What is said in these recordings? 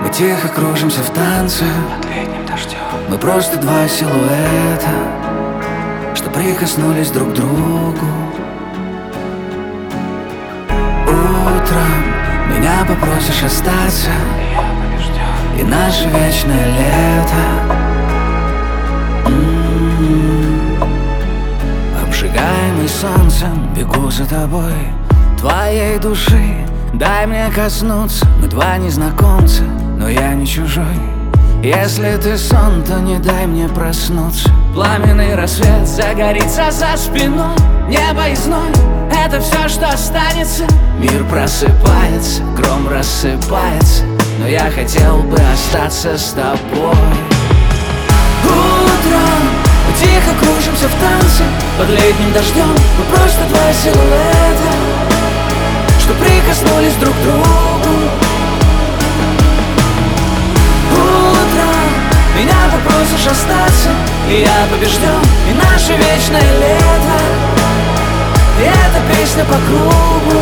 Мы тихо кружимся в танце под летним дождем. Мы просто два силуэта, что прикоснулись друг к другу. Утром меня попросишь остаться, Я побежден. и наше вечное лето обжигаемый солнцем, бегу за тобой, твоей души. Дай мне коснуться, мы два незнакомца, но я не чужой. Если ты сон, то не дай мне проснуться. Пламенный рассвет загорится за спиной, небо и зной — это все, что останется. Мир просыпается, гром рассыпается, но я хотел бы остаться с тобой. Утром мы тихо кружимся в танце под летним дождем. Мы просто два силуэта, что прикоснулись друг к другу. Утром меня попросишь остаться, и я побежден, и наше вечное лето, и эта песня по кругу.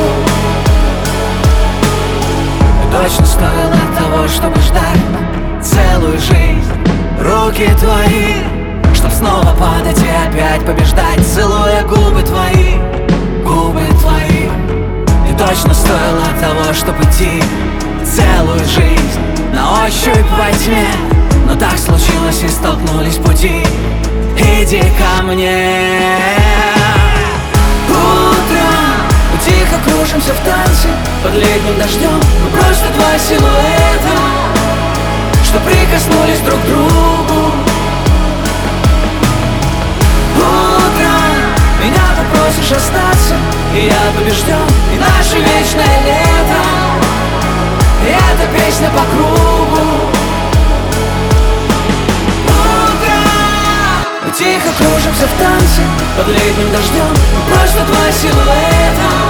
И точно стоило того, чтобы ждать целую жизнь. Руки твои, чтоб снова падать и опять побеждать, целуя губы твои, губы твои. И точно стоило того, чтобы идти целую жизнь на ощупь во тьме. Но так случилось и столкнулись пути. Иди ко мне. Утром мы тихо кружимся в танце под летним дождем. Мы просто два силуэта, что прикоснулись друг к другу. Утром меня попросишь остаться, и я побежден, и наше вечное лето, и эта песня по кругу. Утром мы тихо кружимся в танце под летним дождем. Мы просто два силуэта,